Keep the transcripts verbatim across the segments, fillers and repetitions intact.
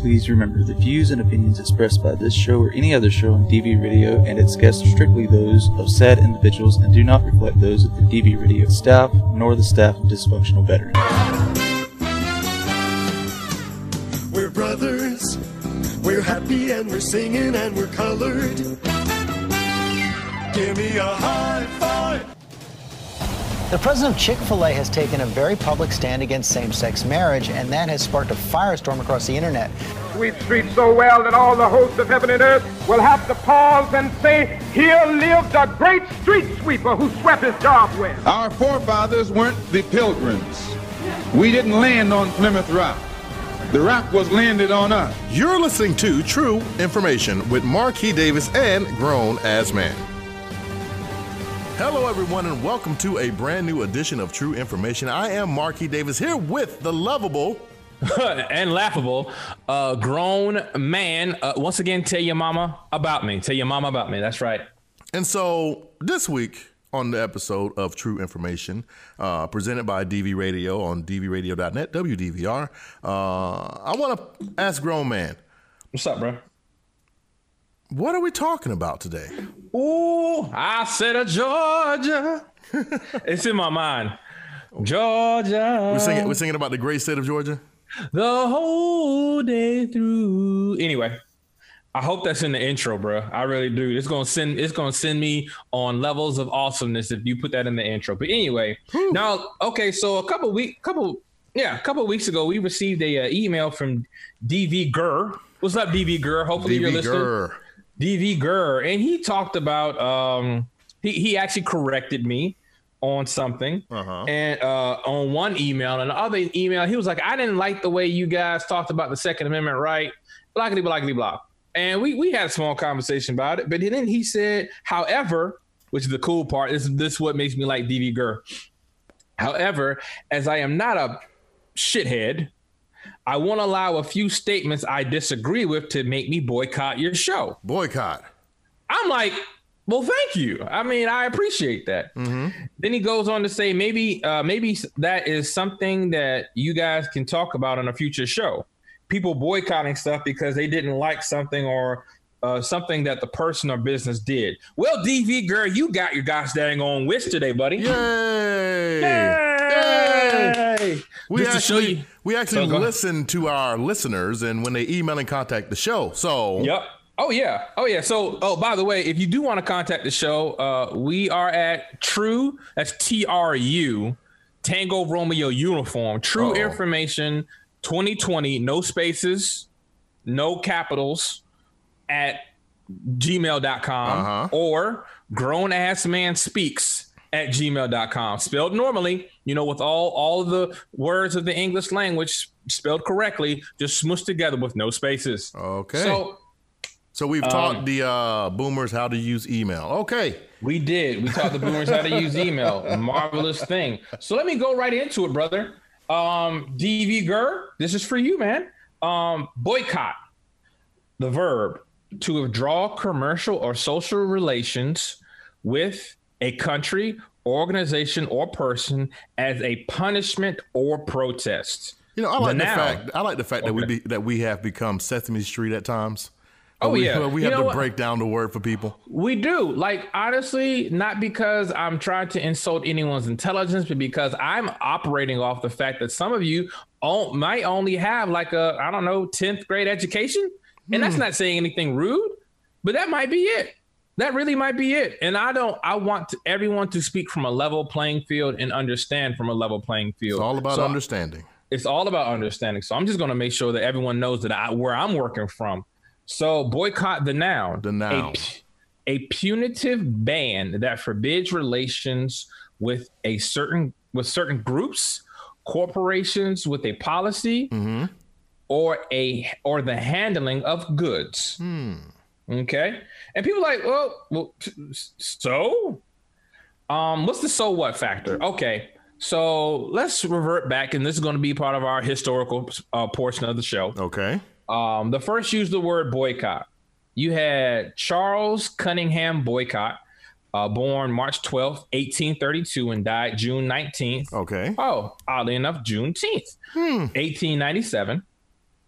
please remember the views and opinions expressed by this show or any other show on D V Radio and its guests are strictly those of said individuals and do not reflect those of the D V Radio staff nor the staff of Dysfunctional Veterans. We're brothers, we're happy and we're singing and we're colored. Give me a high five. The president of Chick-fil-A has taken a very public stand against same-sex marriage, and that has sparked a firestorm across the internet. Sweep streets so well that all the hosts of heaven and earth will have to pause and say, here lives a great street sweeper who swept his job well. Our forefathers weren't the Pilgrims. We didn't land on Plymouth Rock. The rock was landed on us. You're listening to True Information with Marquis Davis and Grown Ass Man. Hello, everyone, and welcome to a brand new edition of True Information. I am Marquis Davis here with the lovable and laughable uh, grown man. Uh, once again, tell your mama about me. Tell your mama about me. That's right. And so this week on the episode of True Information, uh, presented by D V Radio on D V radio dot net, W D V R, uh, I want to ask Grown Man. What's up, bro? What are we talking about today? Ooh, I said a Georgia. It's in my mind. Georgia. We're singing, we're singing about the great state of Georgia? The whole day through. Anyway, I hope that's in the intro, bro. I really do. It's gonna send it's gonna send me on levels of awesomeness if you put that in the intro. But anyway, Whew. now, okay, so a couple week couple yeah, a couple weeks ago we received a uh, email from D V Gurr. What's up, D V Gurr? Hopefully D V you're listening. Gurr. D V Gurr, and he talked about um he, he actually corrected me on something uh-huh. and uh on one email, and the other email he was like, I didn't like the way you guys talked about the Second Amendment right, blackity blackity blah. And we we had a small conversation about it, but then he said, however, which is the cool part, this, this is what makes me like D V Gurr. However, as I am not a shithead, I won't allow a few statements I disagree with to make me boycott your show. Boycott. I'm like, well, thank you. I mean, I appreciate that. Mm-hmm. Then he goes on to say, maybe, uh, maybe that is something that you guys can talk about on a future show. People boycotting stuff because they didn't like something or uh, something that the person or business did. Well, D V Girl, you got your gosh dang on wish today, buddy. Yay! Yay! Yay! We Just actually, you- we actually so listen to our listeners and when they email and contact the show. So, yep. Oh, yeah. Oh, yeah. So, oh, by the way, if you do want to contact the show, uh, we are at True, that's T R U, Tango Romeo Uniform, True Uh-oh. Information twenty twenty, no spaces, no capitals, at gmail dot com uh-huh. or Grown Ass Man Speaks at gmail dot com. Spelled normally, you know, with all, all of the words of the English language spelled correctly, just smushed together with no spaces. Okay. So, So we've um, taught the uh, boomers how to use email. Okay. We did. We taught the boomers how to use email. A marvelous thing. So let me go right into it, brother. Um, D V Gurr, this is for you, man. Um, boycott, the verb, to withdraw commercial or social relations with a country, organization, or person as a punishment or protest. You know, I like the, the noun, fact. I like the fact okay. that we be, that we have become Sesame Street at times. Oh, we, yeah. We you have know to what? break down the word for people. We do. Like, honestly, not because I'm trying to insult anyone's intelligence, but because I'm operating off the fact that some of you all, might only have like a, I don't know, tenth grade education. And hmm. that's not saying anything rude, but that might be it. That really might be it. And I don't, I want to, everyone to speak from a level playing field and understand from a level playing field. It's all about so understanding. It's all about understanding. So I'm just going to make sure that everyone knows that I, where I'm working from. So boycott the noun. The noun. A, a punitive ban that forbids relations with a certain with certain groups, corporations with a policy, mm-hmm. or a or the handling of goods. Hmm. Okay. And people are like, well, well, so um, what's the so what factor? Okay. So let's revert back, and this is going to be part of our historical uh, portion of the show. Okay. Um, the first used the word boycott. You had Charles Cunningham Boycott, uh, born March twelfth, eighteen thirty-two, and died June nineteenth. Okay. Oh, oddly enough, Juneteenth, hmm. eighteen ninety-seven.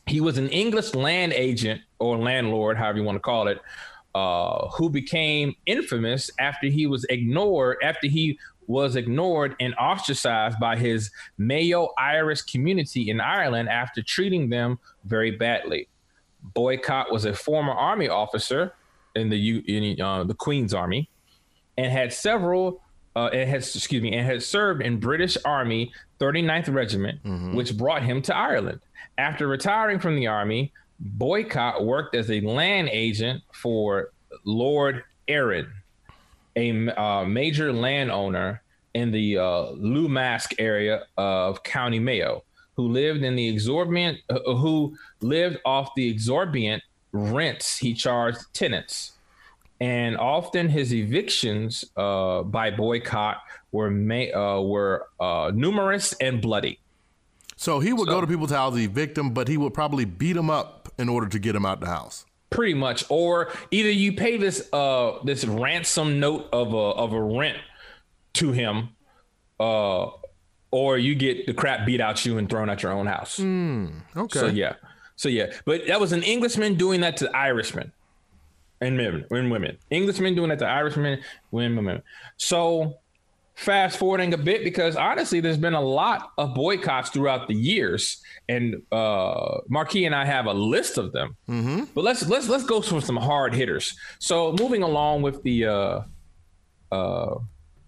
he was an English land agent or landlord, however you want to call it, uh, who became infamous after he was ignored, after he was ignored and ostracized by his Mayo Irish community in Ireland after treating them very badly. Boycott was a former army officer in the in, uh, the Queen's Army, and had several. Uh, it has excuse me, and had served in British Army thirty-ninth Regiment, mm-hmm. which brought him to Ireland. After retiring from the army, Boycott worked as a land agent for Lord Arran, a uh, major landowner in the uh, Lumask area of County Mayo, who lived in the exorbitant, uh, who lived off the exorbitant rents he charged tenants. And often his evictions uh, by Boycott were ma- uh, were uh, numerous and bloody. So he would so, go to people's houses, evict them, but he would probably beat them up in order to get them out the house. Pretty much, or either you pay this uh, this ransom note of a of a rent to him, uh, or you get the crap beat out you and thrown out your own house. Mm, okay. So yeah, so yeah, but that was an Englishman doing that to Irishmen. And men and women, Englishmen doing that to Irishmen, women, women. So fast forwarding a bit, because honestly, there's been a lot of boycotts throughout the years, and uh, Marquis and I have a list of them. Mm-hmm. But let's let's let's go for some hard hitters. So moving along with the, uh, uh,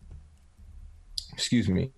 excuse me,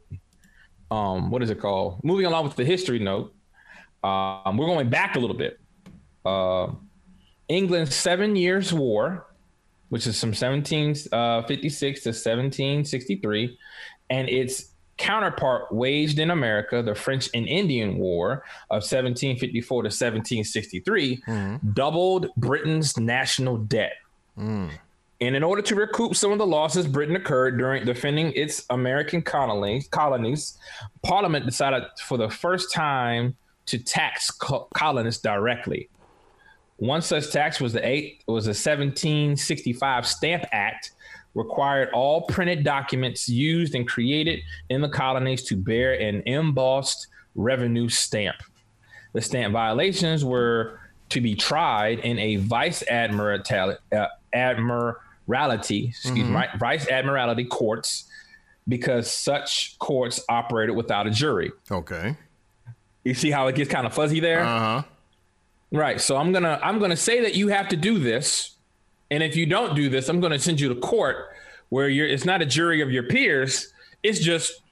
um, what is it called? Moving along with the history note, um, we're going back a little bit. Uh, England's Seven Years' War, which is from seventeen fifty-six to seventeen sixty-three, and its counterpart waged in America, the French and Indian War of seventeen fifty-four to seventeen sixty-three, mm-hmm. doubled Britain's national debt. Mm. And in order to recoup some of the losses Britain incurred during defending its American colonies, colonies, Parliament decided for the first time to tax co- colonists directly. One such tax was the eight was a seventeen sixty-five Stamp Act, required all printed documents used and created in the colonies to bear an embossed revenue stamp. The stamp violations were to be tried in a vice admiralty, uh, admiralty, excuse mm-hmm. me, vice admiralty courts, because such courts operated without a jury. Okay. You see how it gets kind of fuzzy there? Uh-huh. Right. So I'm gonna I'm gonna say that you have to do this, and if you don't do this, I'm gonna send you to court where you're. It's not a jury of your peers. It's just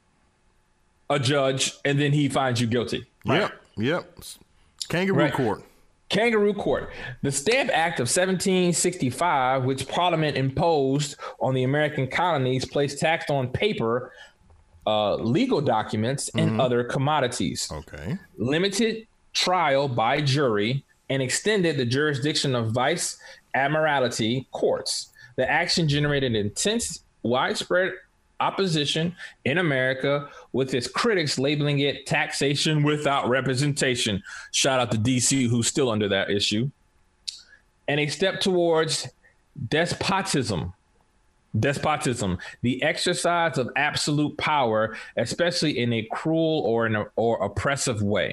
a judge, and then he finds you guilty. Right? Yep. Yep. Kangaroo right. court. Kangaroo court. The Stamp Act of seventeen sixty-five, which Parliament imposed on the American colonies, placed tax on paper, uh, legal documents, and mm-hmm. other commodities. Okay. Limited trial by jury, and extended the jurisdiction of vice admiralty courts. The action generated intense, widespread opposition in America, with its critics labeling it taxation without representation. Shout out to D C, who's still under that issue. And a step towards despotism. Despotism, the exercise of absolute power, especially in a cruel or in a, or oppressive way.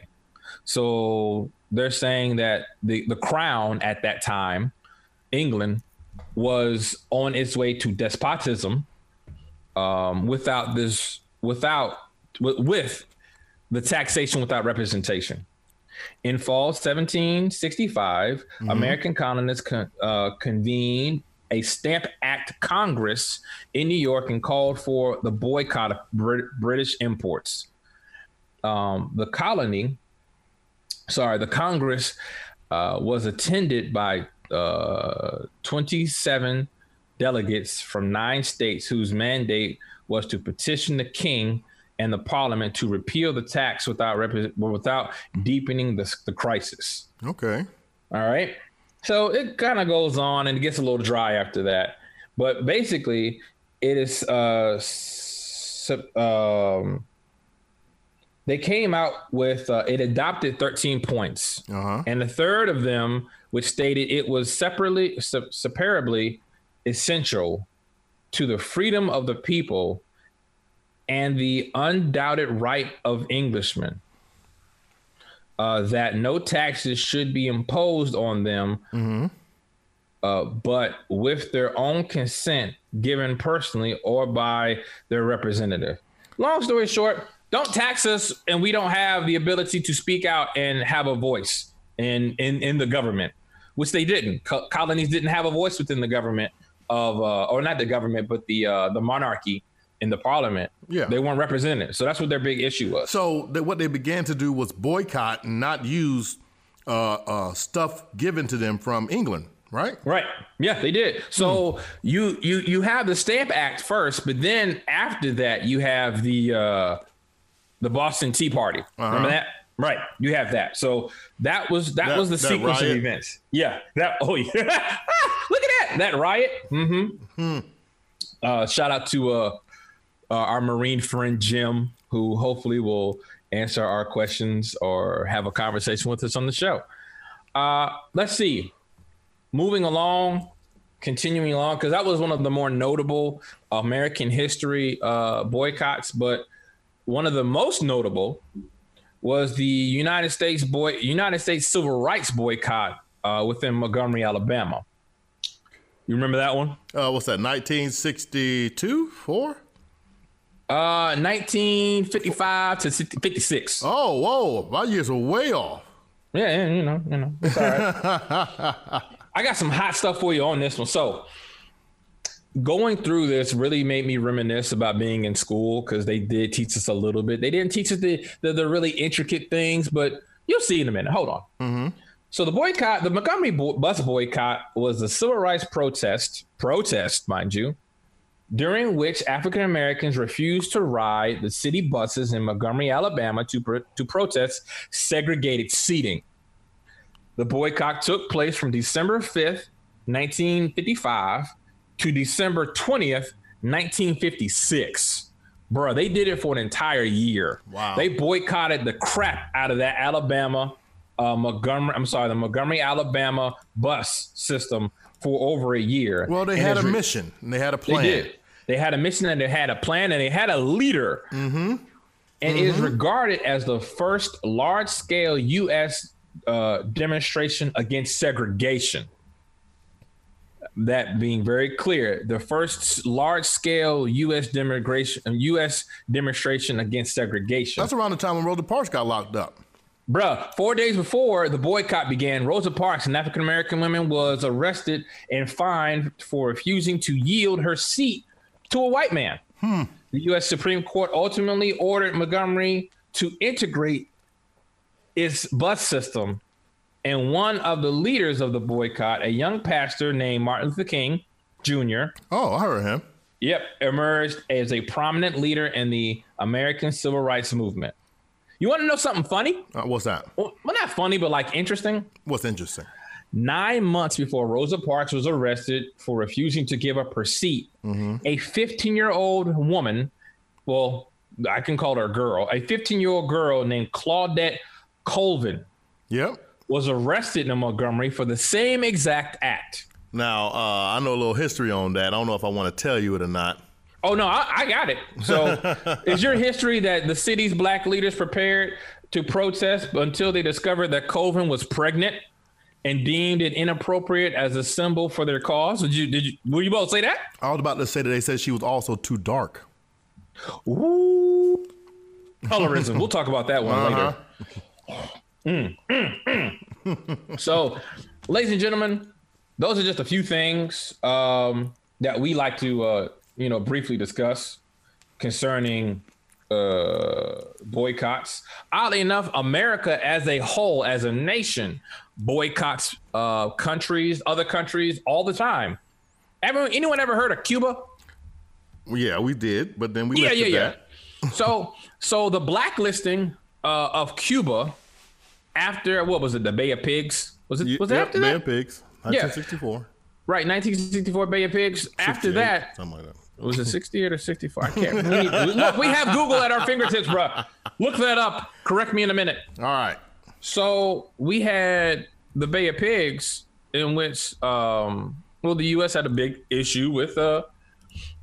So they're saying that the, the crown at that time, England, was on its way to despotism um, without this, without, with, with the taxation without representation. In fall seventeen sixty-five, mm-hmm. American colonists con, uh, convened a Stamp Act Congress in New York and called for the boycott of Brit- British imports. Um, the colony... Sorry, the Congress uh, was attended by uh, twenty-seven delegates from nine states whose mandate was to petition the king and the Parliament to repeal the tax without rep- without deepening the, the crisis. Okay. All right. So it kind of goes on and it gets a little dry after that. But basically, it is uh, um, they came out with, uh, it adopted thirteen points. Uh-huh. And the third of them, which stated it was separately, se- separably essential to the freedom of the people and the undoubted right of Englishmen. uh, that no taxes should be imposed on them, mm-hmm. uh, but with their own consent, given personally or by their representative. Long story short, don't tax us, and we don't have the ability to speak out and have a voice in in, in the government, which they didn't. Co- colonies didn't have a voice within the government of, uh, or not the government, but the uh, the monarchy in the parliament. Yeah, they weren't represented. So that's what their big issue was. So they, what they began to do was boycott and not use uh, uh, stuff given to them from England. Right. Right. Yeah, they did. So hmm. you you you have the Stamp Act first, but then after that, you have the uh, the Boston Tea Party. Uh-huh. Remember that? Right. You have that. So that was that, that was the sequence riot. Of events. Yeah. That. Oh yeah. Look at that. That riot. Mm-hmm. Hmm. Uh, shout out to uh, uh, our Marine friend Jim, who hopefully will answer our questions or have a conversation with us on the show. Uh, let's see. Moving along, continuing along, because that was one of the more notable American history uh, boycotts. But one of the most notable was the United States boy United States Civil Rights boycott uh, within Montgomery, Alabama. You remember that one? Uh, what's that? nineteen sixty-two, four? Uh, nineteen fifty-five to fifty-six. Oh, whoa! My years are way off. Yeah, yeah, you know, you know, it's all right. I got some hot stuff for you on this one. So going through this really made me reminisce about being in school, because they did teach us a little bit. They didn't teach us the, the, the really intricate things, but you'll see in a minute. Hold on. Mm-hmm. So the boycott, the Montgomery bo- bus boycott was a civil rights protest, protest, mind you, during which African Americans refused to ride the city buses in Montgomery, Alabama to, pro- to protest segregated seating. The boycott took place from December fifth, nineteen fifty-five to December twentieth, nineteen fifty-six. Bro, they did it for an entire year. Wow. They boycotted the crap out of that Alabama, uh, Montgomery, I'm sorry, the Montgomery, Alabama bus system for over a year. Well, they and had a re- mission and they had a plan. They did. They had a mission and they had a plan and they had a leader. Mm-hmm. And mm-hmm. it is regarded as the first large-scale U S Uh, demonstration against segregation. That being very clear, the first large-scale U S demonstration, U S demonstration against segregation. That's around the time when Rosa Parks got locked up. Bruh, four days before the boycott began, Rosa Parks, an African-American woman, was arrested and fined for refusing to yield her seat to a white man. Hmm. The U S Supreme Court ultimately ordered Montgomery to integrate its bus system, and one of the leaders of the boycott, a young pastor named Martin Luther King Junior Oh, I heard him. Yep, emerged as a prominent leader in the American Civil Rights Movement. You want to know something funny? Uh, what's that? Well, well, not funny, but like interesting. What's interesting? Nine months before Rosa Parks was arrested for refusing to give up her seat, mm-hmm. a fifteen-year-old woman, well, I can call her a girl, a fifteen-year-old girl named Claudette Colvin, yep, was arrested in Montgomery for the same exact act. Now, uh, I know a little history on that. I don't know if I want to tell you it or not. Oh, no, I, I got it. So is your history that the city's black leaders prepared to protest until they discovered that Colvin was pregnant and deemed it inappropriate as a symbol for their cause? Did you, did you, will you both say that? I was about to say that they said she was also too dark. Ooh. Colorism. We'll talk about that one uh-huh. later. Mm, mm, mm. So, ladies and gentlemen, those are just a few things um, that we like to, uh, you know, briefly discuss concerning uh, boycotts. Oddly enough, America as a whole, as a nation, boycotts uh, countries, other countries all the time. Ever, anyone ever heard of Cuba? Yeah, we did, but then we yeah, left yeah, it yeah. that. So, so the blacklisting uh, of Cuba after, what was it, the Bay of Pigs? Was it? Was it yep, after Bay that? of Pigs, nineteen sixty-four. Yeah. Right, nineteen sixty-four Bay of Pigs. After that, something like that. Was it sixty-eight or sixty-four? I can't. We need, look, we have Google at our fingertips, bro. Look that up. Correct me in a minute. All right. So we had the Bay of Pigs, in which, um, well, the U S had a big issue with uh,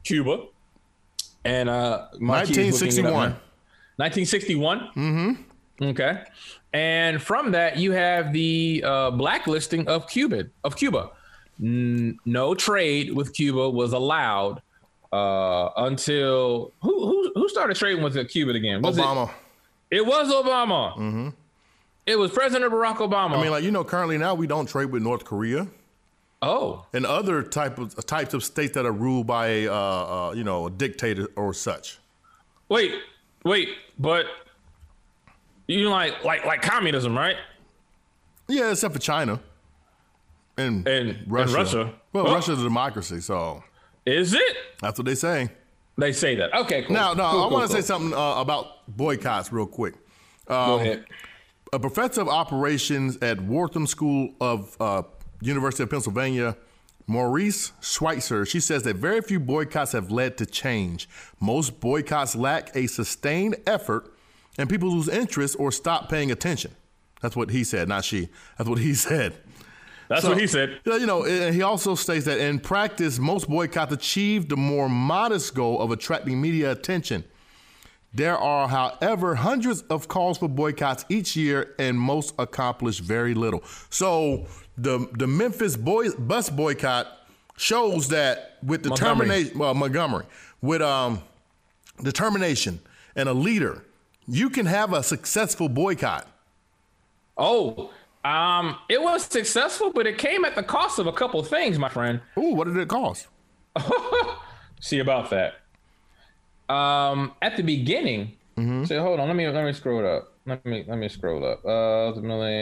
Cuba. And uh, nineteen sixty-one. nineteen sixty-one? Mm-hmm. Okay. And from that, you have the uh, blacklisting of Cuba. Of Cuba, N- no trade with Cuba was allowed uh, until who, who who started trading with Cuba again? Was Obama. It, it was Obama. Mm-hmm. It was President Barack Obama. I mean, like you know, currently now we don't trade with North Korea. Oh. And other type of types of states that are ruled by a uh, uh, you know a dictator or such. Wait, wait, but. You like like like communism, right? Yeah, except for China and, and Russia. And Russia. Well, well, Russia's a democracy, so is it? That's what they say. They say that. Okay, cool. Now, no, cool, I cool, want to cool. say something uh, about boycotts real quick. Um, Go ahead. A professor of operations at Wharton School of uh, University of Pennsylvania, Maurice Schweitzer, she says that very few boycotts have led to change. Most boycotts lack a sustained effort and people lose interest or stop paying attention. That's what he said, not she. That's what he said. That's so, what he said. You know, and he also states that in practice, most boycotts achieve the more modest goal of attracting media attention. There are, however, hundreds of calls for boycotts each year, and most accomplish very little. So the the Memphis boy, bus boycott shows that with determination, well, Montgomery, with um, determination and a leader, you can have a successful boycott. Oh, um, it was successful, but it came at the cost of a couple of things, my friend. Ooh, what did it cost? See about that. Um, at the beginning, mm-hmm. so hold on, let me let me scroll it up. Let me let me scroll up. Uh,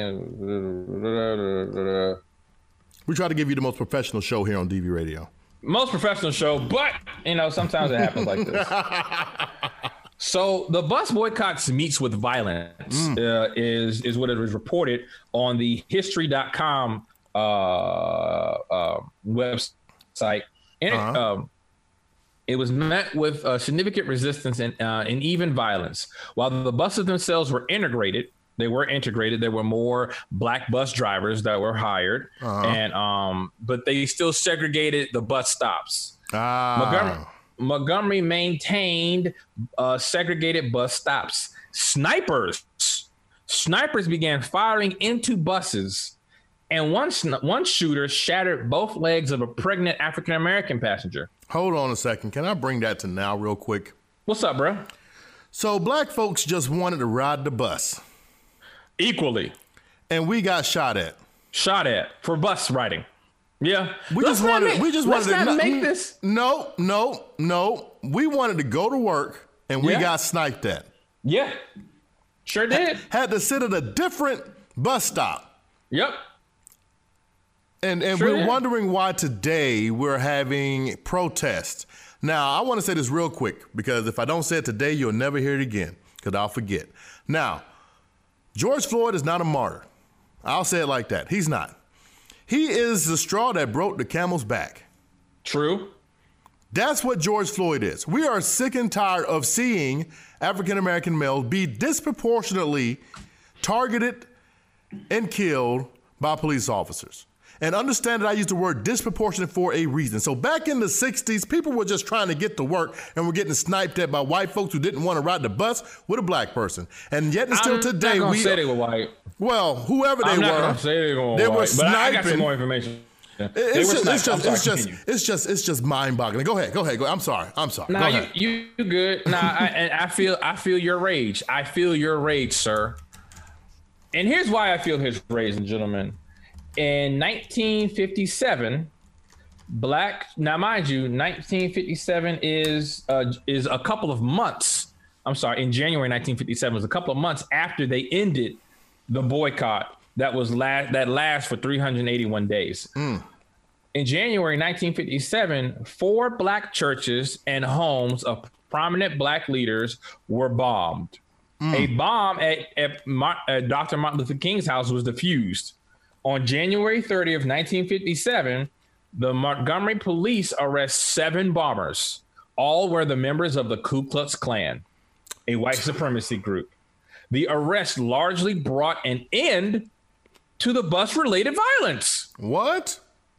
we try to give you the most professional show here on D V Radio. Most professional show, but you know sometimes it happens like this. So the bus boycotts meets with violence mm. uh, is is what it was reported on the history dot com uh, uh, website. And uh-huh. it, um, it was met with uh, significant resistance and, uh, and even violence. While the buses themselves were integrated, they were integrated. There were more black bus drivers that were hired, uh-huh. and um, but they still segregated the bus stops. Ah. Montgomery, Montgomery maintained uh, segregated bus stops. Snipers, snipers began firing into buses, and one one shooter shattered both legs of a pregnant African American passenger. Hold on a second. Can I bring that to now real quick? What's up, bro? So black folks just wanted to ride the bus. Equally. And we got shot at. Shot at for bus riding. Yeah. We let's just wanted make, we just let's wanted not to make this. No, no, no. We wanted to go to work and we yeah. got sniped at. Yeah. Sure did. Had, had to sit at a different bus stop. Yep. And and sure we're did. wondering why today we're having protests. Now, I want to say this real quick because if I don't say it today, you'll never hear it again because I'll forget. Now, George Floyd is not a martyr. I'll say it like that. He's not. He is the straw that broke the camel's back. True. That's what George Floyd is. We are sick and tired of seeing African-American males be disproportionately targeted and killed by police officers. And understand that I use the word disproportionate for a reason. So back in the sixties, people were just trying to get to work and were getting sniped at by white folks who didn't want to ride the bus with a black person. And yet and still I'm today, not we say they were white. Well, whoever they I'm not were, gonna say they were they white, were but I, I got some sniping. more information. Yeah. It's just, it's just, sorry, it's just, continue. it's just, it's just mind-boggling. Go ahead, go ahead, go. I'm sorry, I'm sorry. Nah, go you, ahead. you you good. Nah, I, and I feel, I feel your rage. I feel your rage, sir. And here's why I feel his rage, ladies and gentlemen. In nineteen fifty-seven, black. Now, mind you, nineteen fifty-seven is uh, is a couple of months. I'm sorry, in January nineteen fifty-seven was a couple of months after they ended the boycott that was last that lasts for three hundred eighty-one days. Mm. In January nineteen fifty-seven, four black churches and homes of prominent black leaders were bombed. Mm. A bomb at, at, Mar- at Doctor Martin Luther King's house was defused. On January thirtieth, nineteen fifty-seven, the Montgomery police arrest seven bombers. All were the members of the Ku Klux Klan, a white supremacy group. The arrest largely brought an end to the bus-related violence. What?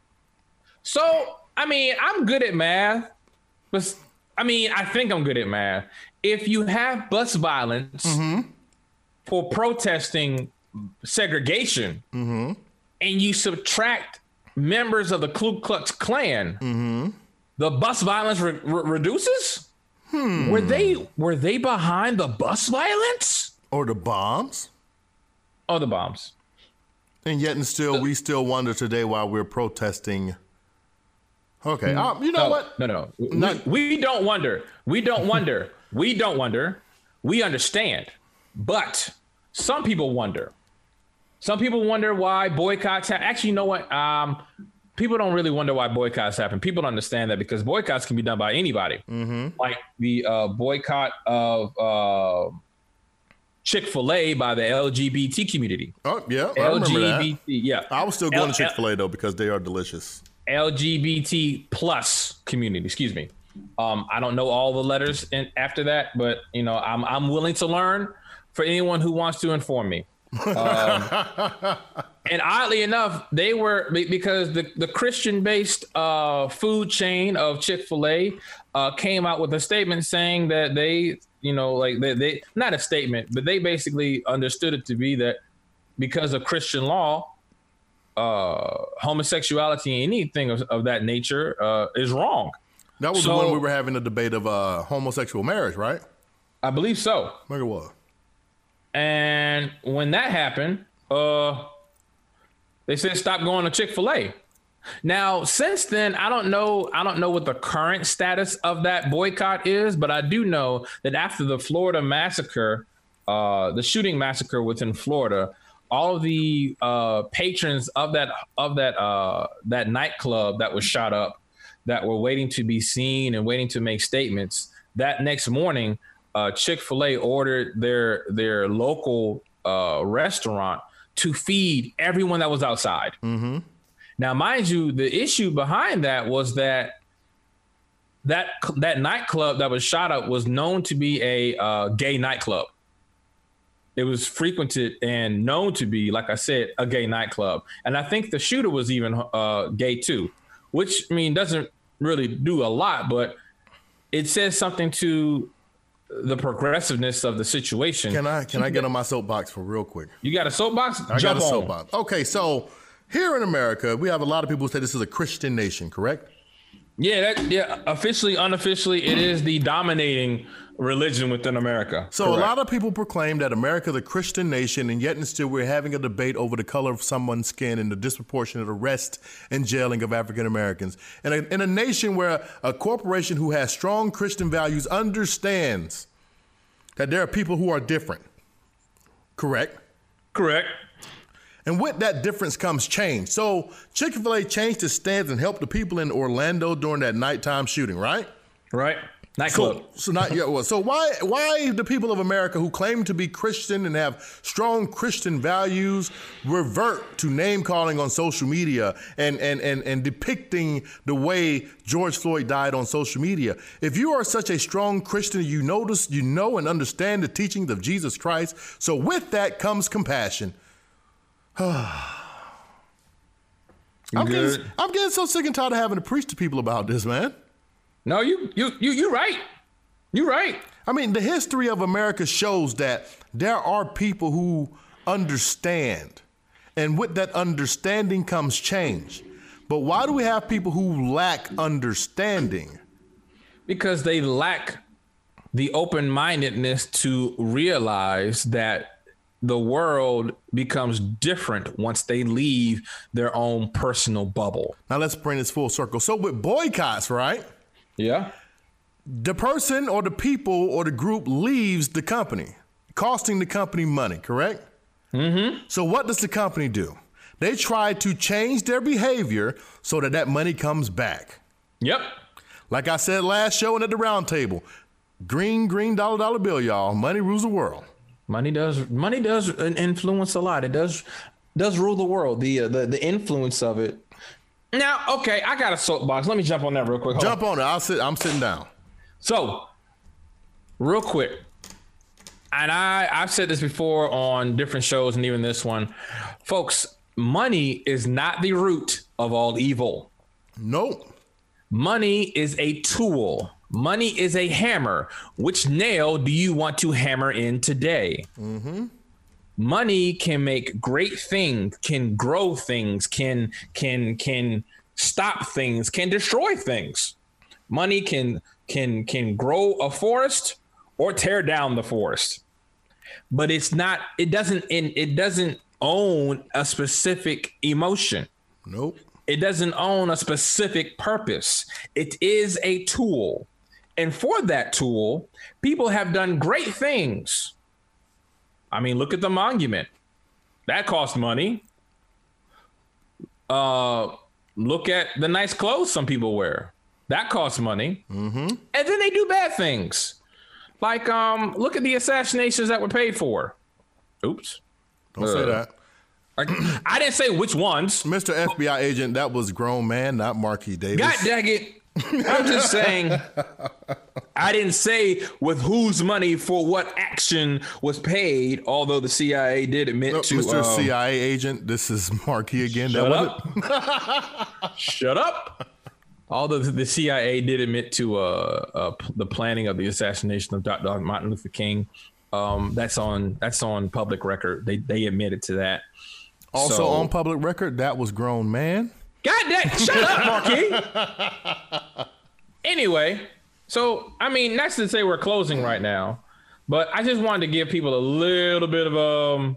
So, I mean, I'm good at math, but I mean, I think I'm good at math. If you have bus violence, mm-hmm. for protesting segregation, mm-hmm. and you subtract members of the Ku Klux Klan, mm-hmm. the bus violence re- re- reduces? Hmm. Were they were they behind the bus violence or the bombs? Oh, the bombs. And yet, and still, we still wonder today why we're protesting. Okay, um, you know no, what? No, no, we, Not- we don't wonder. We don't wonder. We don't wonder. We understand. But some people wonder. Some people wonder why boycotts happen. Actually, you know what? Um, people don't really wonder why boycotts happen. People don't understand that because boycotts can be done by anybody. Mm-hmm. Like the uh, boycott of uh, Chick-fil-A by the L G B T community. Oh, yeah. I remember that. Yeah. I was still going L- to Chick-fil-A, though, because they are delicious. L G B T plus community, excuse me. Um, I don't know all the letters in, after that, but, you know, I'm I'm willing to learn for anyone who wants to inform me. Um, and oddly enough, they were because the, the Christian-based uh, food chain of Chick-fil-A uh, came out with a statement saying that they, you know, like they, they not a statement, but they basically understood it to be that because of Christian law, uh, homosexuality, anything of, of that nature uh, is wrong. That was So- the one we were having a debate of uh, homosexual marriage, right? I believe so. I think it was. And when that happened, uh, they said stop going to Chick-fil-A. Now, since then, I don't know. I don't know what the current status of that boycott is, but I do know that after the Florida massacre, uh, the shooting massacre within Florida, all of the uh, patrons of that of that uh, that nightclub that was shot up, that were waiting to be seen and waiting to make statements, that next morning, uh, Chick-fil-A ordered their their local uh, restaurant to feed everyone that was outside. Mm-hmm. Now, mind you, the issue behind that was that that that nightclub that was shot up was known to be a uh, gay nightclub. It was frequented and known to be, like I said, a gay nightclub. And I think the shooter was even uh, gay too, which, I mean, doesn't really do a lot, but it says something to the progressiveness of the situation. Can I can I get on my soapbox for real quick? You got a soapbox? I Jump got a on. soapbox. Okay, so here in America, we have a lot of people who say this is a Christian nation, correct? Yeah, that, yeah. Officially, unofficially, it is the dominating religion within America. So Correct. a lot of people proclaim that America is a Christian nation, and yet and still we're having a debate over the color of someone's skin and the disproportionate arrest and jailing of African Americans. And in a nation where a corporation who has strong Christian values understands that there are people who are different. Correct? Correct. And with that difference comes change. So Chick-fil-A changed its stance and helped the people in Orlando during that nighttime shooting, right? Right. Nightclub. So, so not yeah. Well, so why why the people of America who claim to be Christian and have strong Christian values revert to name calling on social media and and and and depicting the way George Floyd died on social media? If you are such a strong Christian, you notice, you know, and understand the teachings of Jesus Christ. So with that comes compassion. I'm getting, I'm getting so sick and tired of having to preach to people about this, man. No, you you you you right. You right. I mean, the history of America shows that there are people who understand, and with that understanding comes change. But why do we have people who lack understanding? Because they lack the open-mindedness to realize that the world becomes different once they leave their own personal bubble. Now let's bring this full circle. So with boycotts, right? Yeah. The person or the people or the group leaves the company, costing the company money, correct? Mm-hmm. So what does the company do? They try to change their behavior so that that money comes back. Yep. Like I said last show and at the round table, green, green dollar, dollar bill, y'all. Money rules the world. Money does money does influence a lot. It does does rule the world. The uh, the the influence of it. Now, okay, I got a soapbox. Let me jump on that real quick. Hold Jump on. on it. I'll sit. I'm sitting down. So, real quick, and I I've said this before on different shows and even this one, folks. Money is not the root of all evil. Nope. Money is a tool. Money is a hammer. Which nail do you want to hammer in today? Mm-hmm. money can make great things, can grow things, can can can stop things, can destroy things. Money can can can grow a forest or tear down the forest. But it's not, it doesn't it doesn't own a specific emotion. Nope. It doesn't own a specific purpose. It is a tool. And for that tool, people have done great things. I mean, look at the monument. That cost money. Uh, look at the nice clothes some people wear. That costs money. Mm-hmm. And then they do bad things. Like, um, look at the assassinations that were paid for. Oops. Don't uh, say that. I, I didn't say which ones. Mister F B I agent, that was grown man, not Marquis Davis. God dang it. I'm just saying, I didn't say with whose money for what action was paid, although the C I A did admit no, to... Mister Um, C I A agent, this is Marquis again. Shut that up. Shut up. Although the C I A did admit to uh, uh, the planning of the assassination of Doctor Martin Luther King. Um, that's on that's on public record. They they admitted to that. Also so, on public record, that was grown man. God dang, shut up, Marquis. Anyway, so, I mean, that's to say we're closing right now. But I just wanted to give people a little bit of, um,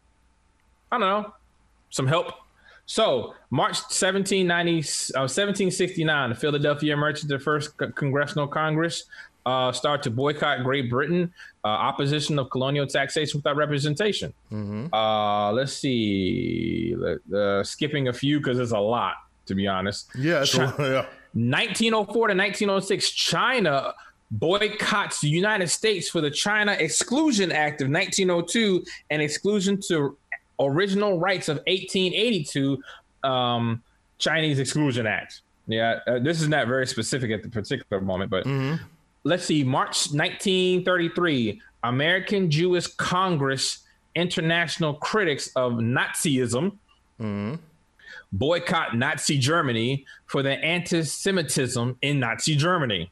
I don't know, some help. So, March seventeen ninety, uh, seventeen sixty-nine, the Philadelphia Merchants, the first C- Congressional Congress, uh, started to boycott Great Britain, uh, opposition of colonial taxation without representation. Mm-hmm. Uh, let's see, uh, skipping a few because there's a lot, to be honest. Yeah, Chi- yeah. nineteen oh four to nineteen oh six, China boycotts the United States for the China Exclusion Act of nineteen oh two and exclusion to original rights of eighteen eighty-two, um, Chinese Exclusion Act. Yeah, uh, this is not very specific at the particular moment, but Mm-hmm. let's see, March nineteen thirty-three, American Jewish Congress, international critics of Nazism, Mm-hmm. boycott Nazi Germany for the anti-Semitism in Nazi Germany.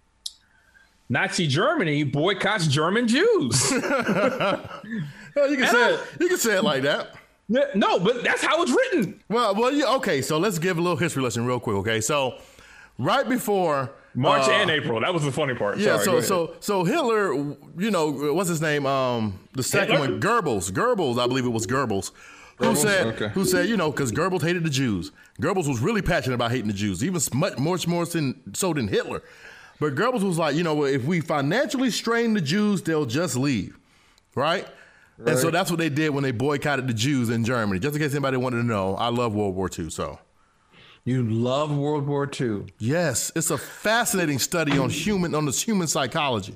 Nazi Germany boycotts German Jews. Well, you can say it, you can say it like that. No, but that's how it's written. Well, well, yeah, okay. So let's give a little history lesson real quick. Okay, so right before March uh, and April, that was the funny part. Yeah, Sorry, so so so Hitler, you know, what's his name? Um, the second Hitler? one, Goebbels. Goebbels, I believe it was Goebbels. Who Goebbels? said? Okay. Who said? You know, because Goebbels hated the Jews. Goebbels was really passionate about hating the Jews, even much much more than so than Hitler. But Goebbels was like, you know, if we financially strain the Jews, they'll just leave, right? right? And so that's what they did when they boycotted the Jews in Germany. Just in case anybody wanted to know, I love World War Two. So. You love World War Two. Yes, it's a fascinating study on human on this human psychology.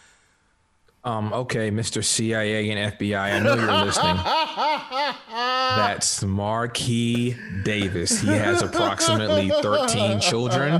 Um, okay, Mister C I A and F B I, I know you're listening. That's Marquis Davis. He has approximately thirteen children.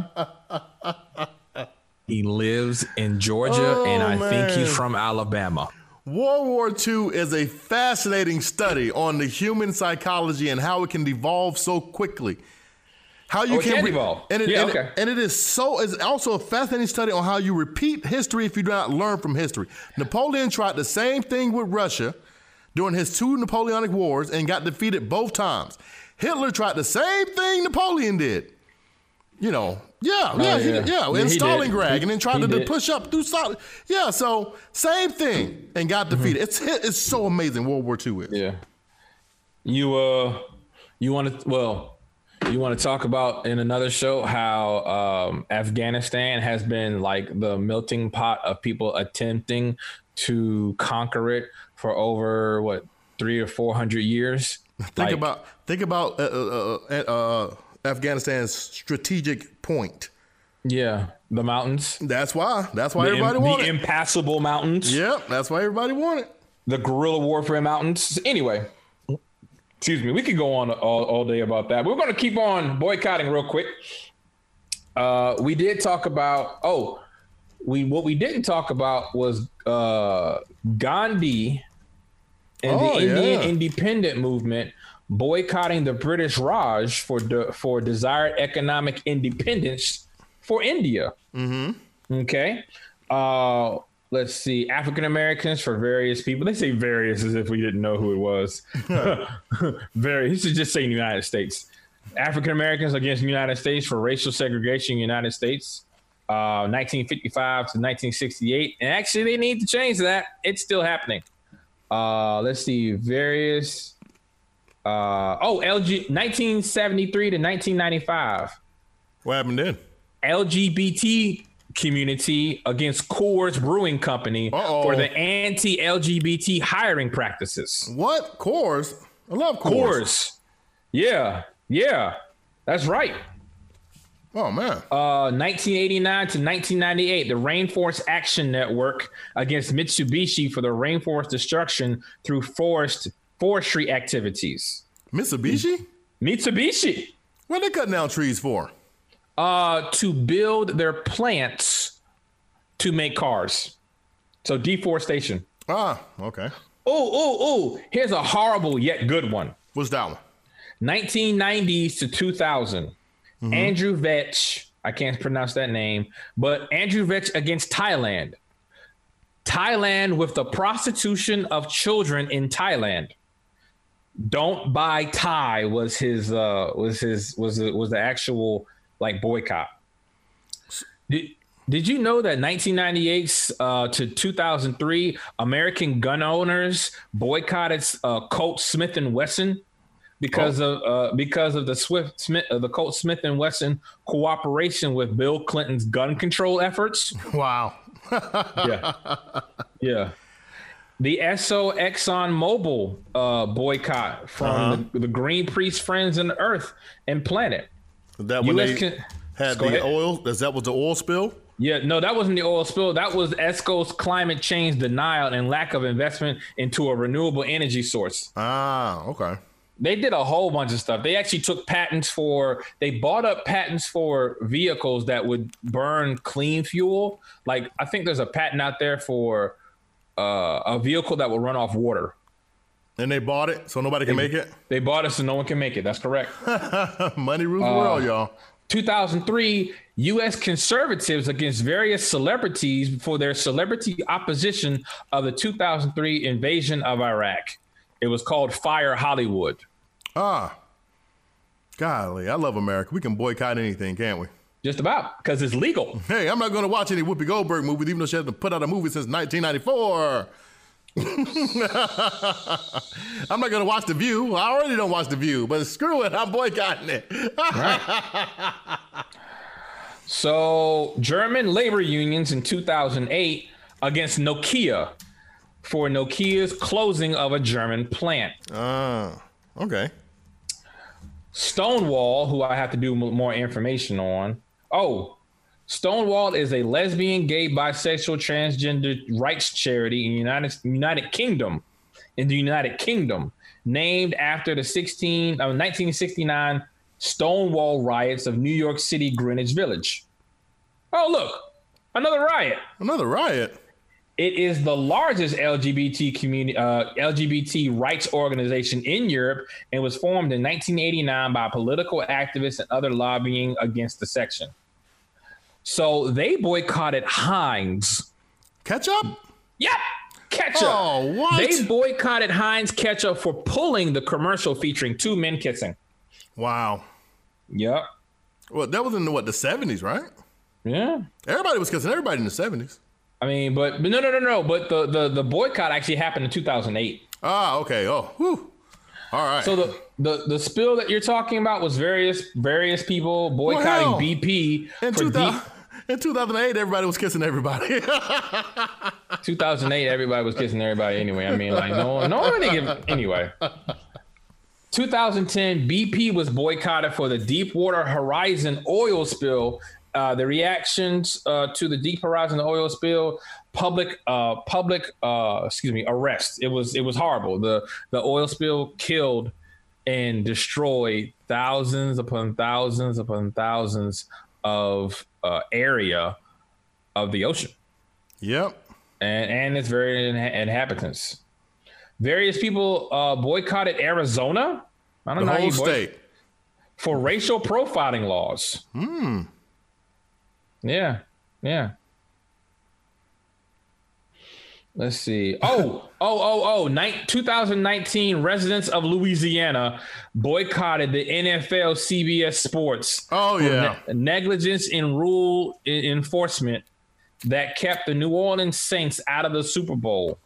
He lives in Georgia, Oh, and I man. think he's from Alabama. World War Two is a fascinating study on the human psychology and how it can evolve so quickly. How you Oh, it can, can re- evolve. and it, Yeah, and, okay. it, and it is so. It's also a fascinating study on how you repeat history if you do not learn from history. Napoleon tried the same thing with Russia during his two Napoleonic Wars and got defeated both times. Hitler tried the same thing Napoleon did. You know, yeah, yeah, Oh, he, yeah. yeah, Yeah, in he did. Stalingrad, He- and then tried he to, to did. push up through Stalin. Yeah, so same thing and got defeated. It's it's so amazing. World War Two is. Yeah. You uh, you want to well. You want to talk about in another show how um, Afghanistan has been like the melting pot of people attempting to conquer it for over what three or four hundred years. Think Like, about think about uh, uh, uh, uh, Afghanistan's strategic point. yeah, the mountains, That's why. That's why the, everybody im- wanted. the impassable mountains, Yep, that's why everybody wanted. the guerrilla warfare mountains. Anyway, excuse me, we could go on all, all day about that. We're going to keep on boycotting real quick. Uh, we did talk about, oh, we what we didn't talk about was uh, Gandhi and Oh, the Indian yeah. independent movement boycotting the British Raj for de- for desired economic independence for India. Mm-hmm. Okay. Uh, let's see, African Americans for various people. They say various as if we didn't know who it was. Very. He should just say United States. African Americans against the United States for racial segregation in the United States, uh, nineteen fifty-five to nineteen sixty-eight. And actually, they need to change that. It's still happening. Uh, let's see, various. Uh, oh, L G nineteen seventy-three to nineteen ninety-five. What happened then? L G B T community against Coors Brewing Company Uh-oh. for the anti-L G B T hiring practices. What? Coors? I love Coors. Coors. Yeah. Yeah. That's right. Oh, man. Uh, nineteen eighty-nine to nineteen ninety-eight, the Rainforest Action Network against Mitsubishi for the rainforest destruction through forest forestry activities. Mitsubishi? Mitsubishi. What are they cutting down trees for? Uh, to build their plants to make cars. So deforestation. Ah, okay. Oh, oh, oh. Here's a horrible yet good one. What's that one? nineteen nineties to two thousand. Mm-hmm. Andrew Vetch, I can't pronounce that name, but Andrew Vetch against Thailand. Thailand with the prostitution of children in Thailand. Don't buy Thai was his uh was his was was the actual like boycott. Did, did you know that nineteen ninety-eight uh, to two thousand three American gun owners boycotted uh, Colt Smith and Wesson because oh. of uh, because of the Swift Smith uh, the Colt Smith and Wesson cooperation with Bill Clinton's gun control efforts? Wow. yeah, yeah. The Esso Exxon Mobil uh, boycott from uh-huh. the, the Greenpeace Friends and Earth and Planet. That when they can, had the ahead. oil? Is that was the oil spill? Yeah, no, that wasn't the oil spill. That was ESCO's climate change denial and lack of investment into a renewable energy source. Ah, okay. They did a whole bunch of stuff. They actually took patents for, they bought up patents for vehicles that would burn clean fuel. Like, I think there's a patent out there for uh, a vehicle that will run off water. And they bought it so nobody can they, make it? They bought it so no one can make it. That's correct. Money rules the uh, world, y'all. two thousand three, U S conservatives against various celebrities for their celebrity opposition of the two thousand three invasion of Iraq. It was called Fire Hollywood. Ah. Golly, I love America. We can boycott anything, can't we? Just about, because it's legal. Hey, I'm not going to watch any Whoopi Goldberg movies, even though she hasn't put out a movie since nineteen ninety-four. I'm not going to watch The View. I already don't watch The View, but screw it. I'm boycotting it. Right. So German labor unions in two thousand eight against Nokia for Nokia's closing of a German plant. Ah, uh, okay. Stonewall, who I have to do more information on. Oh, Stonewall is a lesbian, gay, bisexual, transgender rights charity in the United United Kingdom, in the United Kingdom, named after the sixteen, uh, nineteen sixty-nine Stonewall riots of New York City, Greenwich Village. Oh, look, another riot. Another riot. It is the largest L G B T community, uh, L G B T rights organization in Europe, and was formed in nineteen eighty-nine by political activists and other lobbying against the section. So they boycotted Heinz. Ketchup? Yep, ketchup. Oh, what? They boycotted Heinz ketchup for pulling the commercial featuring two men kissing. Wow. Yep. Well, that was in the, what, the seventies, right? Yeah. Everybody was kissing everybody in the seventies. I mean, but, but no, no, no, no. But the, the, the boycott actually happened in two thousand eight. Ah, okay. Oh, whew. All right. So the, the, the spill that you're talking about was various various people boycotting well, B P. In, for two thousand, deep, in two thousand eight, everybody was kissing everybody. two thousand eight, everybody was kissing everybody anyway. I mean, like, no, no one didn't give, anyway. two thousand ten, B P was boycotted for the Deepwater Horizon oil spill. Uh, the reactions uh, to the Deep Horizon oil spill, public, uh, public, uh, excuse me, arrest. It was, it was horrible. The the oil spill killed and destroyed thousands upon thousands upon thousands of uh, area of the ocean. Yep, and and its very inhabitants. Various people uh, boycotted Arizona. I don't the know whole state for racial profiling laws. Hmm. Yeah, yeah. Let's see. Oh, oh, oh, oh. Ni- twenty nineteen residents of Louisiana boycotted the N F L C B S Sports. Oh, yeah. Ne- negligence in rule I- enforcement that kept the New Orleans Saints out of the Super Bowl.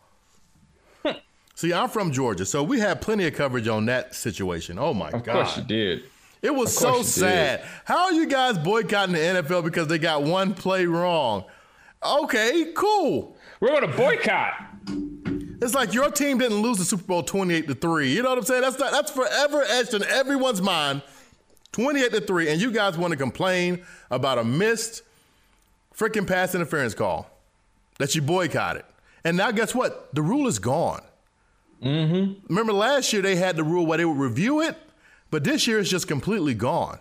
See, I'm from Georgia, so we had plenty of coverage on that situation. Oh, my of God. Of course you did. It was so sad. Did. How are you guys boycotting the N F L because they got one play wrong? Okay, cool. We're going to boycott. It's like your team didn't lose the Super Bowl twenty-eight to three. You know what I'm saying? That's not, that's forever etched in everyone's mind. twenty-eight to three, and you guys want to complain about a missed freaking pass interference call that you boycotted. And now guess what? The rule is gone. Mm-hmm. Remember last year they had the rule where they would review it, but this year it's just completely gone.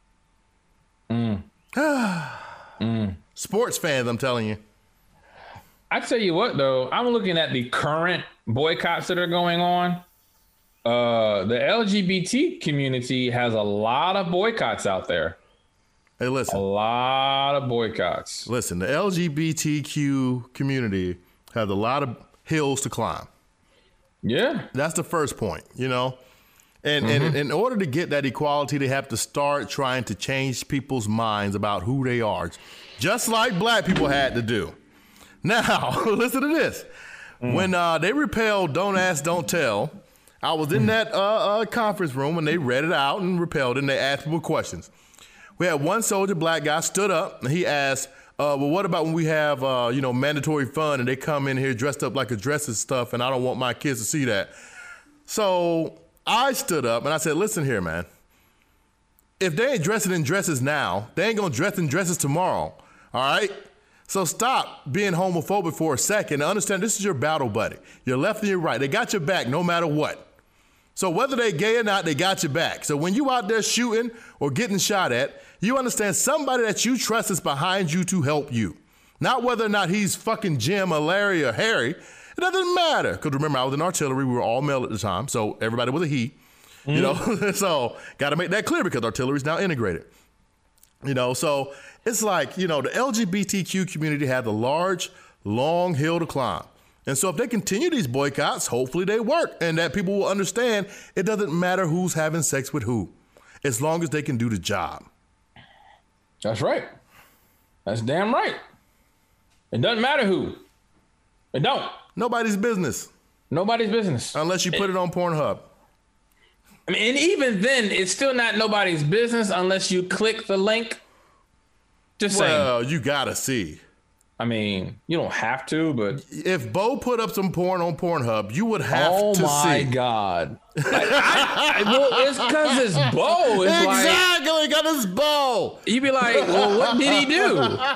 Mm. mm. Sports fans, I'm telling you. I tell you what, though, I'm looking at the current boycotts that are going on. Uh, the L G B T community has a lot of boycotts out there. Hey, listen. A lot of boycotts. Listen, the L G B T Q community has a lot of hills to climb. Yeah. That's the first point, you know? And, mm-hmm. and in order to get that equality, they have to start trying to change people's minds about who they are, just like black people had to do. Now, listen to this. Mm. When uh, they repealed Don't Ask, Don't Tell, I was in mm. that uh, uh, conference room and they read it out and repealed it and they asked people questions. We had one soldier, black guy, stood up and he asked, uh, well, what about when we have, uh, you know, mandatory fun and they come in here dressed up like a dress and stuff and I don't want my kids to see that. So I stood up and I said, listen here, man. If they ain't dressing in dresses now, they ain't going to dress in dresses tomorrow, all right? So stop being homophobic for a second and understand this is your battle buddy. Your left and your right. They got your back no matter what. So whether they gay or not, they got your back. So when you out there shooting or getting shot at, you understand somebody that you trust is behind you to help you. Not whether or not he's fucking Jim or Larry or Harry. It doesn't matter. Because remember, I was in artillery. We were all male at the time. So everybody was a he. Mm-hmm. You know, so got to make that clear because artillery is now integrated. You know, so it's like, you know, the L G B T Q community had a large, long hill to climb. And so if they continue these boycotts, hopefully they work and that people will understand it doesn't matter who's having sex with who, as long as they can do the job. That's right. That's damn right. It doesn't matter who. It don't. Nobody's business. Nobody's business. Unless you put it, it on Pornhub. I mean, and even then, it's still not nobody's business unless you click the link. Just saying. Well, you gotta see. I mean, you don't have to, but if Bo put up some porn on Pornhub, you would have oh to see. Oh my God! Like, I, I, well, it's because it's Bo. It's exactly, like, got his Bo. You'd be like, well, what did he do?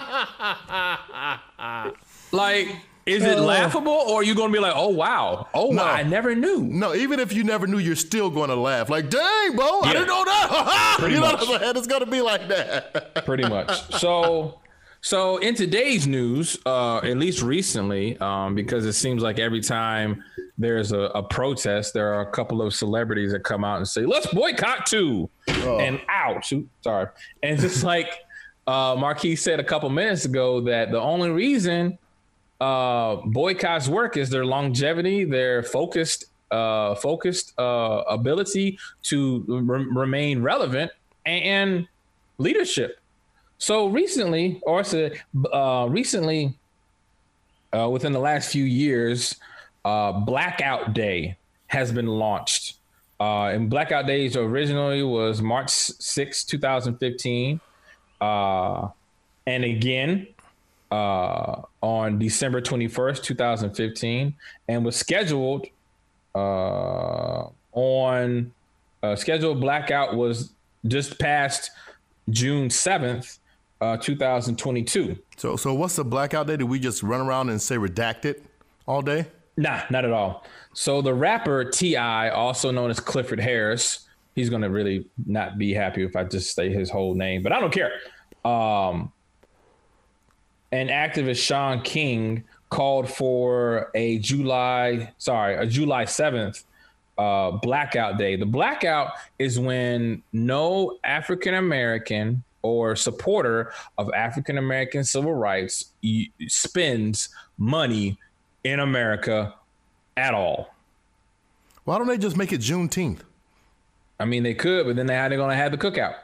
Like, is it laughable, or are you going to be like, oh wow, oh no. wow, I never knew? No, even if you never knew, you're still going to laugh. Like, dang, Bo, yeah. I didn't know that. Pretty you much. know what I'm saying? It's going to be like that. Pretty much. So. So in today's news, uh, at least recently, um, because it seems like every time there's a, a protest, there are a couple of celebrities that come out and say, let's boycott too. Oh. And ouch, sorry. And just like uh, Marquis said a couple minutes ago, that the only reason uh, boycotts work is their longevity, their focused, uh, focused uh, ability to re- remain relevant and leadership. So recently, or uh, recently, uh, within the last few years, uh, Blackout Day has been launched. Uh, and Blackout Days originally was March sixth, twenty fifteen. Uh, and again, uh, on December twenty-first, twenty fifteen, and was scheduled uh, on uh, scheduled blackout was just past June seventh. Uh, two thousand twenty-two. So, so what's the blackout day? Did we just run around and say redacted all day? Nah, not at all. So the rapper T I, also known as Clifford Harris, he's going to really not be happy if I just say his whole name, but I don't care. Um, and activist Sean King called for a July, sorry, a July seventh uh, blackout day. The blackout is when no African-American or supporter of African-American civil rights spends money in America at all. Why don't they just make it Juneteenth? I mean, they could, but then they how they gonna have the cookout?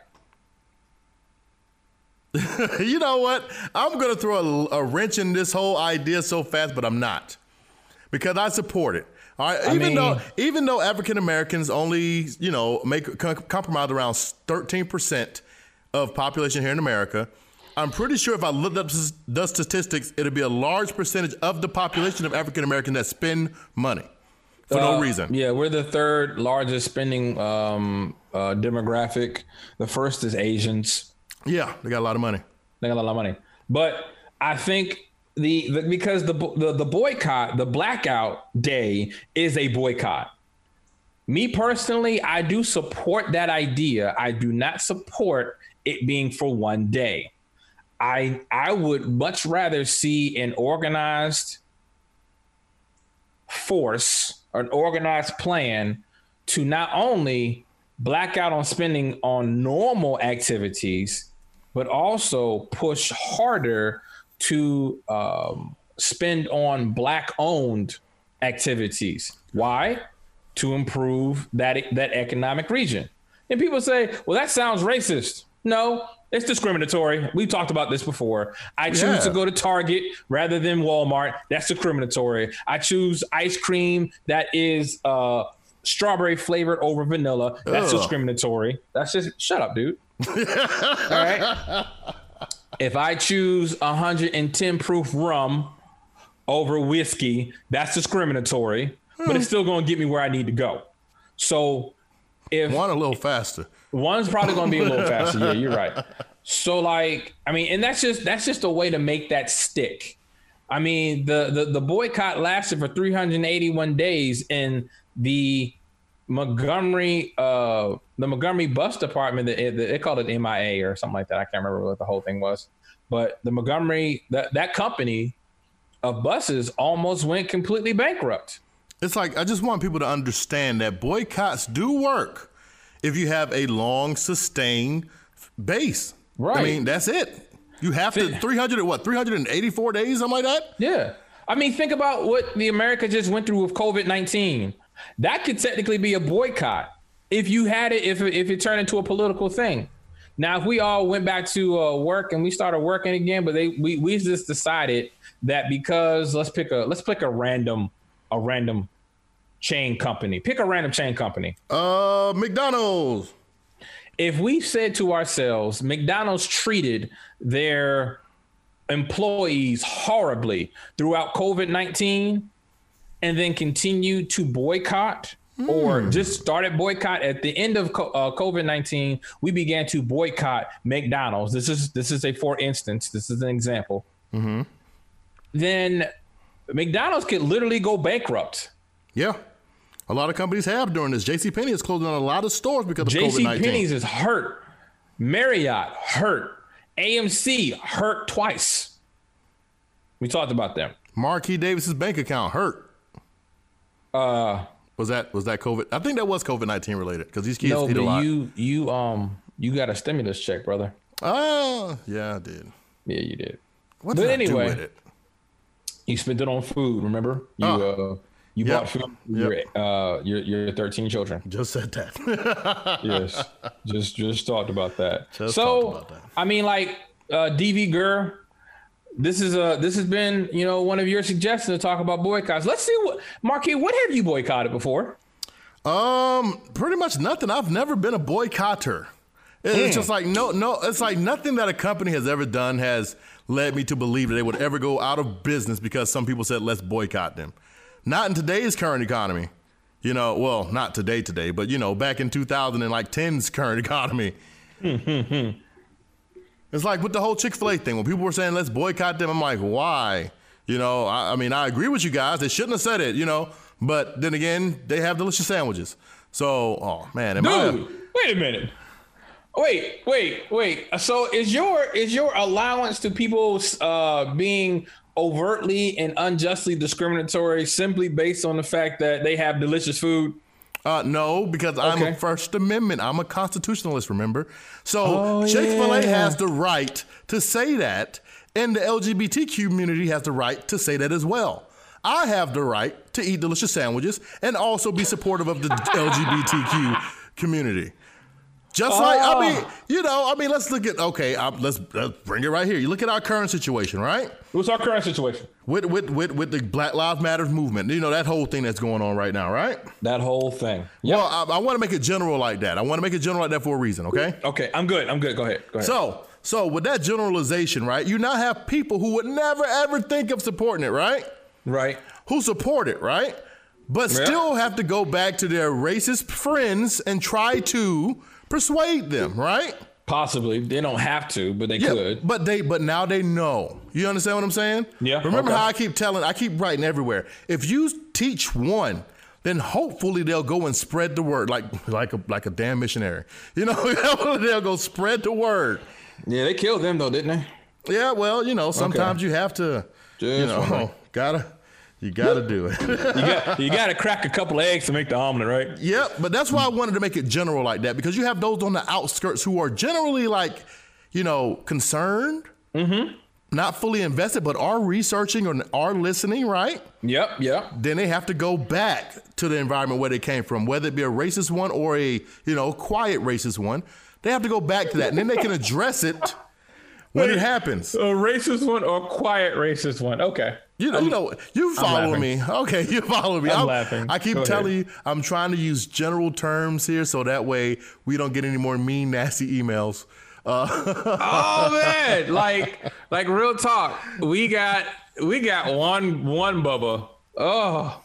You know what? I'm going to throw a, a wrench in this whole idea so fast, but I'm not, because I support it. All right, I even mean, though even though African Americans only, you know, make com- compromise around thirteen percent of population here in America, I'm pretty sure if I looked up the statistics, it'd be a large percentage of the population of African Americans that spend money for uh, no reason. Yeah, we're the third largest spending um, uh, demographic. The first is Asians. Yeah, they got a lot of money. They got a lot of money. But I think the, the because the, the the boycott, the blackout day is a boycott. Me personally, I do support that idea. I do not support it being for one day. I I would much rather see an organized force, an organized plan to not only black out on spending on normal activities, but also push harder to um, spend on Black-owned activities. Why? To improve that that economic region. And people say, well, that sounds racist. No, it's discriminatory. We've talked about this before. I choose Yeah. to go to Target rather than Walmart. That's discriminatory. I choose ice cream that is uh, strawberry flavored over vanilla. That's Ugh. discriminatory. That's just, shut up, dude. All right. If I choose one hundred ten proof rum over whiskey, that's discriminatory, hmm. but it's still going to get me where I need to go. So if one a little faster, one's probably going to be a little faster. Yeah, you're right. So like, I mean, and that's just, that's just a way to make that stick. I mean, the, the, the boycott lasted for three hundred eighty-one days, and the Montgomery, uh, the Montgomery Bus Department, they, they called it M I A or something like that. I can't remember what the whole thing was, but the Montgomery, that, that company of buses almost went completely bankrupt. It's like, I just want people to understand that boycotts do work if you have a long sustained base. Right. I mean, that's it. You have to three hundred, what, three hundred eighty-four days, something like that? Yeah. I mean, think about what the America just went through with COVID nineteen. That could technically be a boycott if you had it, if, if it turned into a political thing. Now, if we all went back to uh, work and we started working again, but they we, we just decided that because let's pick a let's pick a random a random chain company. Pick a random chain company. Uh, McDonald's. If we said to ourselves, McDonald's treated their employees horribly throughout COVID nineteen, and then continue to boycott mm. or just started boycott at the end of uh, COVID nineteen, we began to boycott McDonald's. This is this is a for instance, this is an example. Mm-hmm. Then McDonald's could literally go bankrupt. Yeah. A lot of companies have during this. JCPenney is closing down a lot of stores because of COVID nineteen. JCPenney's is hurt. Marriott hurt. A M C hurt twice. We talked about them. Marquis Davis's bank account hurt. Uh, was that was that COVID? I think that was COVID nineteen related because these kids no, eat a lot. No, but you you um you got a stimulus check, brother. Oh, yeah, I did. Yeah, you did. What but did anyway, I do with it? You spent it on food. Remember? You oh. uh you yep. bought food for yep. your uh your your thirteen children. Just said that. Yes, just just talked about that. Just so talked about that. I mean, like uh, D V Gurr. This is a this has been, you know, one of your suggestions to talk about boycotts. Let's see what Marquis, what have you boycotted before? Um, pretty much nothing. I've never been a boycotter. It's mm. just like no, no. It's like nothing that a company has ever done has led me to believe that they would ever go out of business because some people said let's boycott them. Not in today's current economy, you know. Well, not today, today, but you know, back in two thousand ten's current economy. It's like with the whole Chick-fil-A thing, when people were saying, let's boycott them, I'm like, why? You know, I, I mean, I agree with you guys. They shouldn't have said it, you know, but then again, they have delicious sandwiches. So, oh, man. Am Dude, I... wait a minute. Wait, wait, wait. So is your is your allowance to people uh, being overtly and unjustly discriminatory simply based on the fact that they have delicious food? Uh, no, because okay. I'm a First Amendment. I'm a constitutionalist, remember? So oh, Chick-fil-A yeah. has the right to say that, and the L G B T Q community has the right to say that as well. I have the right to eat delicious sandwiches and also be supportive of the L G B T Q community. Just oh. like, I mean, you know, I mean, let's look at, okay, uh, let's, let's bring it right here. You look at our current situation, right? What's our current situation? With, with, with, with the Black Lives Matter movement, you know, that whole thing that's going on right now, right? That whole thing. Yep. Well, I, I want to make it general like that. I want to make it general like that for a reason, okay? Okay, I'm good. I'm good. Go ahead. Go ahead. So, so with that generalization, right, you now have people who would never, ever think of supporting it, right? Right. Who support it, right? But Yeah. still have to go back to their racist friends and try to persuade them, right? Possibly. They don't have to, but they Yeah, could. but they, but now they know. You understand what I'm saying? Yeah, Remember okay. how I keep telling, I keep writing everywhere. If you teach one, then hopefully they'll go and spread the word, like like a like a damn missionary. You know, they'll go spread the word. Yeah, they killed them though, didn't they? Yeah, well, you know, sometimes you have to, you Just know, wondering. gotta, you gotta do it. You got you got to crack a couple of eggs to make the omelet, right? Yep, but that's why I wanted to make it general like that, because you have those on the outskirts who are generally like, you know, concerned, mm-hmm. not fully invested, but are researching or are listening, right? Yep, yep. Then they have to go back to the environment where they came from, whether it be a racist one or a, you know, quiet racist one. They have to go back to that, and then they can address it when it happens. A racist one or a quiet racist one? Okay. You know, I'm, you know, you follow me. Okay, you follow me. I'm I'm, laughing. I keep Go telling ahead. you, I'm trying to use general terms here so that way we don't get any more mean, nasty emails. Uh, oh man, like like real talk. We got we got one one Bubba. Oh,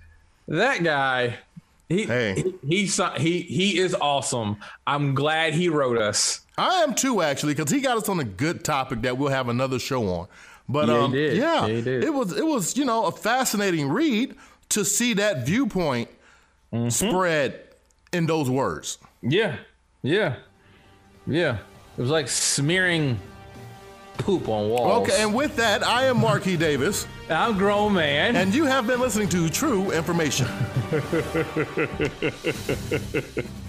that guy. He Hey. he, he's he he is awesome. I'm glad he wrote us. I am too, actually, because he got us on a good topic that we'll have another show on. But Yeah, he um, did. yeah, Yeah, he did. it was it was you know a fascinating read to see that viewpoint Mm-hmm. spread in those words. Yeah, yeah, yeah. It was like smearing poop on walls. Okay, and with that, I am Marquis Davis, I'm a grown man. and you have been listening to True Information.